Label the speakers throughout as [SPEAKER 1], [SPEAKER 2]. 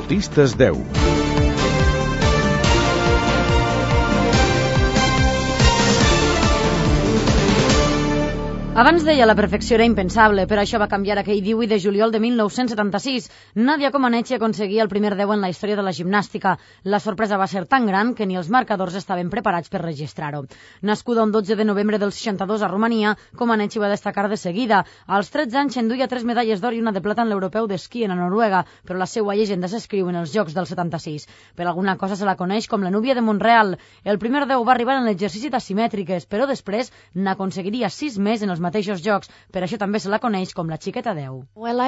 [SPEAKER 1] Esportistes 10.
[SPEAKER 2] Abans deia la perfecció era impensable, però això va canviar aquell 18 de juliol de 1976. Nadia Comaneci aconseguia el primer 10 en la història de la gimnàstica. La sorpresa va ser tan gran que ni els marcadors estaven preparats per registrar-ho. Nascuda un 12 de novembre del 62 a Romania, Comaneci va destacar de seguida. Als 13 anys s'enduia 3 medalles d'or i una de plata en l'europeu d'esquí a Noruega, però la seva llegenda s'escriu en els Jocs del 76. Per alguna cosa se la coneix com la núvia de Montreal. El primer 10 va arribar en l'exercici d'asimètriques, però després n'aconseguiria 6 més en els mateixos jocs, per això també se la coneix com la xiqueta 10.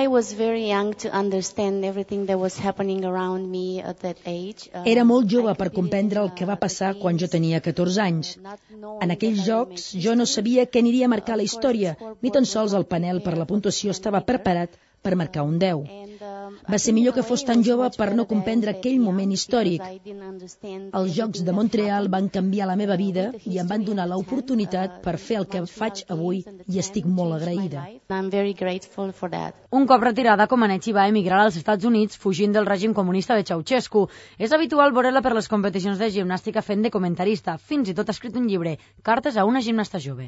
[SPEAKER 3] Era molt jove per comprendre el que va passar quan jo tenia 14 anys. En aquells jocs jo no sabia què aniria a marcar la història, ni tan sols el panel per la puntuació estava preparat per marcar un 10. Va ser millor que fos tan jove per no comprendre aquell moment històric. Els Jocs de Montreal van canviar la meva vida i em van donar l'oportunitat per fer el que faig avui i estic molt agraïda.
[SPEAKER 2] Un cop retirada, Comaneci va emigrar als Estats Units fugint del règim comunista de Ceausescu. És habitual veure-la per les competicions de gimnàstica fent de comentarista. Fins i tot ha escrit un llibre, Cartes a una gimnasta jove.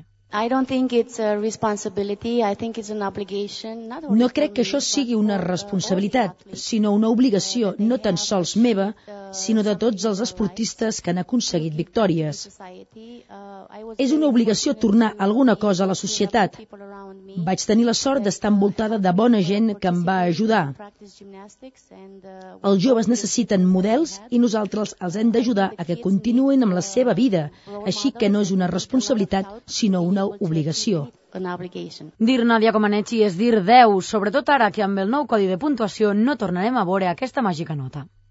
[SPEAKER 3] No crec que això sigui una responsabilitat, sinó una obligació, no tan sols meva, sinó de tots els esportistes que han aconseguit victòries. És una obligació tornar alguna cosa a la societat. Vaig tenir la sort d'estar envoltada de bona gent que em va ajudar. Els joves necessiten models i nosaltres els hem d'ajudar a que continuïn amb la seva vida, així que no és una responsabilitat, sinó una obligació.
[SPEAKER 2] Dir Nadia Comaneci és dir 10, sobretot ara que amb el nou codi de puntuació no tornarem a veure aquesta màgica nota.